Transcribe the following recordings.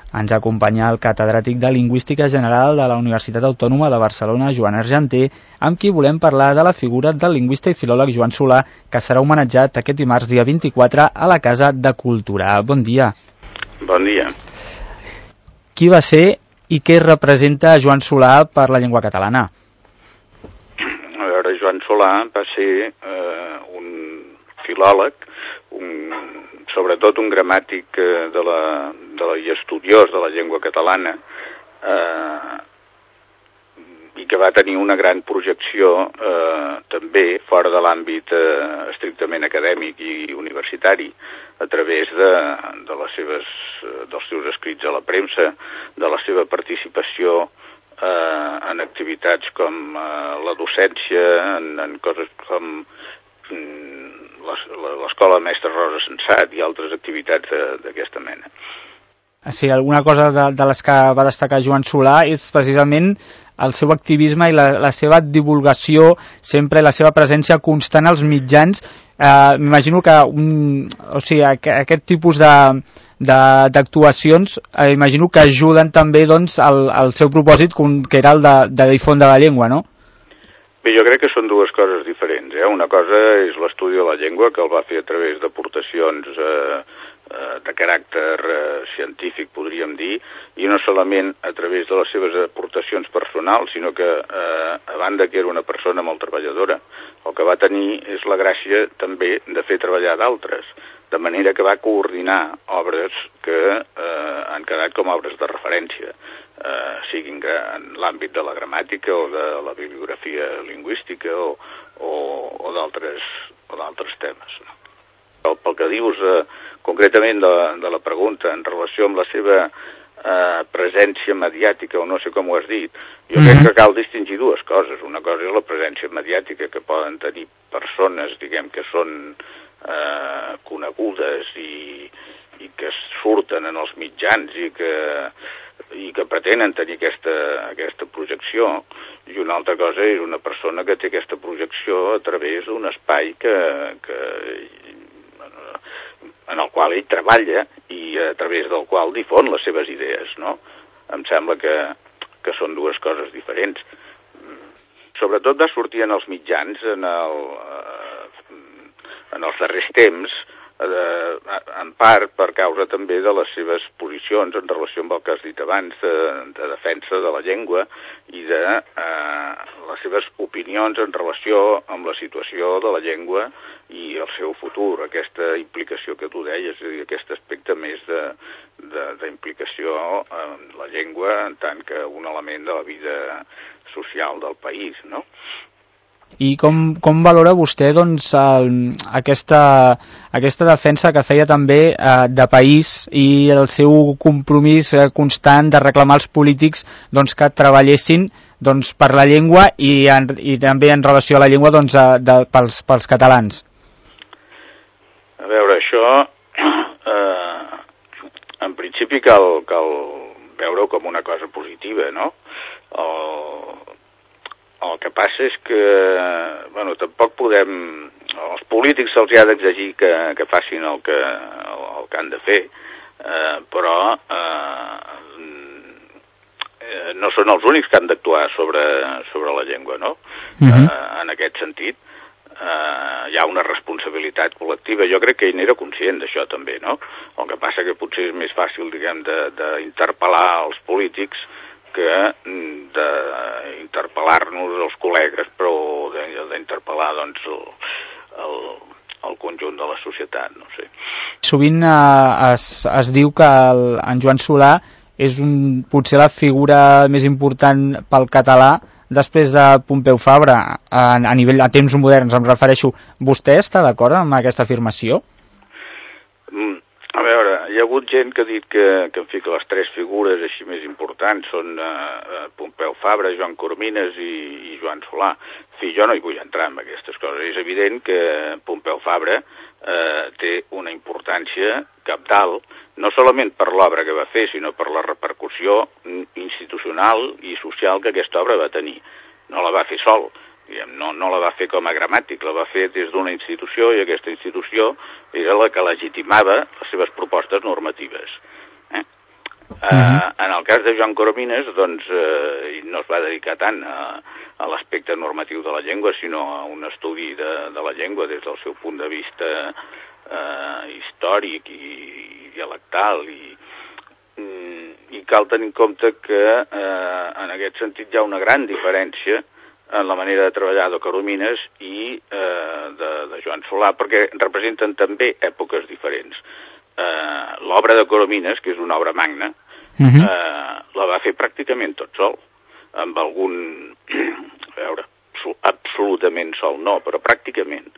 Ens acompanya el catedràtic de Lingüística General de la Universitat Autònoma de Barcelona, Joan Argenter, amb qui volem parlar de la figura del lingüista i filòleg Joan Solà, que serà homenatjat aquest dimarts, dia 24, a la Casa de Cultura. Bon dia. Bon dia. Qui va ser i què representa Joan Solà per la llengua catalana? A veure, Joan Solà va ser un filòleg, sobretot un gramàtic i estudiós de la llengua catalana, i que va tenir una gran projecció també fora de l'àmbit estrictament acadèmic i universitari, a través dels seus escrits a la premsa, de la seva participació en activitats com la docència, en coses com l'Escola Mestre Rosa Sensat i altres activitats d'aquesta mena. Sí, alguna cosa de les que va destacar Joan Solà és precisament el seu activisme i la seva divulgació, sempre la seva presència constant als mitjans. M'imagino que aquest tipus d'actuacions imagino que ajuden també doncs, al seu propòsit, que era el de difondre la llengua, no? Bé, jo crec que són dues coses diferents. Una cosa és l'estudi de la llengua, que el va fer a través d'aportacions de caràcter científic, podríem dir, i no solament a través de les seves aportacions personals, sinó que, a banda que era una persona molt treballadora, el que va tenir és la gràcia també de fer treballar d'altres, de manera que va coordinar obres que han quedat com obres de referència, siguin en l'àmbit de la gramàtica o de la bibliografia lingüística o d'altres temes. Pel que dius concretament de la pregunta en relació amb la seva presència mediàtica, o no sé com ho has dit, jo crec que cal distingir dues coses. Una cosa és la presència mediàtica que poden tenir persones, diguem, que són conegudes i que surten en els mitjans i que pretenen tenir aquesta projecció, i una altra cosa és una persona que té aquesta projecció a través d'un espai en el qual ell treballa i a través del qual difon les seves idees, no? Em sembla que són dues coses diferents. Sobretot va sortir en els mitjans en els darrers temps, en part per causa també de les seves posicions en relació amb el que has dit abans, de defensa de la llengua i de les seves opinions en relació amb la situació de la llengua i el seu futur, aquesta implicació que tu deies, és a dir, aquest aspecte més d'implicació en la llengua en tant que un element de la vida social del país, no? I com valora vostè doncs, aquesta defensa que feia també de país i el seu compromís constant de reclamar als polítics doncs, que treballessin doncs, per la llengua i també en relació a la llengua doncs, pels catalans? A veure, això en principi cal veure-ho com una cosa positiva, no? El que passa és que, tampoc podem... Els polítics se'ls ha d'exigir que facin el que han de fer, però no són els únics que han d'actuar sobre la llengua, no? En aquest sentit, hi ha una responsabilitat col·lectiva. Jo crec que ell n'era conscient d'això també, no? El que passa que potser és més fàcil, diguem, d'interpel·lar els polítics que d'interpel·lar-nos els col·legues, però d'interpel·lar doncs, el conjunt de la societat, no sé. Sovint es diu que en Joan Solà és potser la figura més important pel català després de Pompeu Fabra, a nivell de temps moderns, em refereixo. Vostè està d'acord amb aquesta afirmació? A veure, hi ha hagut gent que ha dit que les tres figures així més importants són Pompeu Fabra, Joan Coromines i Joan Solà. En fi, jo no hi vull entrar en aquestes coses. És evident que Pompeu Fabra té una importància cabdal, no solament per l'obra que va fer, sinó per la repercussió institucional i social que aquesta obra va tenir. No la va fer sol. No la va fer com a gramàtic, la va fer des d'una institució i aquesta institució era la que legitimava les seves propostes normatives. En el cas de Joan Coromines, doncs, no es va dedicar tant a l'aspecte normatiu de la llengua, sinó a un estudi de la llengua des del seu punt de vista històric i dialectal, i cal tenir en compte que en aquest sentit hi ha una gran diferència en la manera de treballar de Coromines i de Joan Solà, perquè representen també èpoques diferents. L'obra de Coromines, que és una obra magna, la va fer pràcticament tot sol, amb algun, a veure, absolutament sol no, però pràcticament,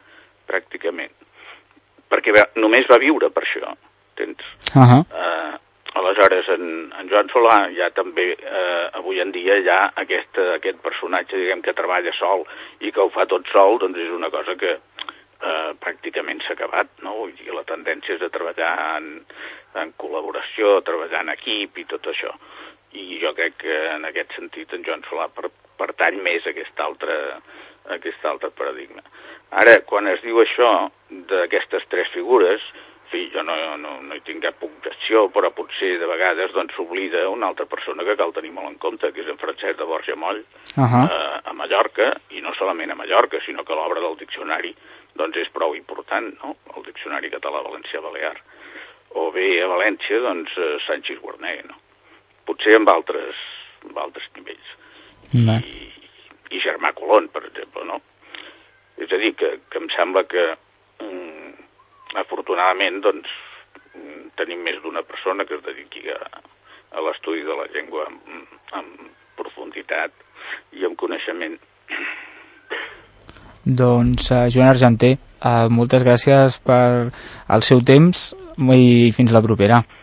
perquè només va viure per això, entens? Aleshores, en Joan Solà ja també, avui en dia, ja aquest personatge, diguem, que treballa sol i que ho fa tot sol, doncs és una cosa que pràcticament s'ha acabat, no? Vull dir, la tendència és a treballar en col·laboració, treballar en equip i tot això. I jo crec que en aquest sentit en Joan Solà pertany més a aquest altre paradigma. Ara, quan es diu això d'aquestes tres figures, en fi, jo no hi tinc cap objecció, però potser de vegades doncs s'oblida una altra persona que cal tenir molt en compte, que és en Francesc de Borja Moll, a Mallorca, i no solament a Mallorca, sinó que l'obra del diccionari doncs és prou important, no? El diccionari català-valencià-balear. O bé a València, doncs, Sanchis Guarner, no? Potser amb altres nivells. I Germà Colón, per exemple, no? És a dir, que em sembla que afortunadament, doncs, tenim més d'una persona que es dediqui a l'estudi de la llengua amb profunditat i amb coneixement. Doncs, Joan Argenter, moltes gràcies per el seu temps i fins la propera.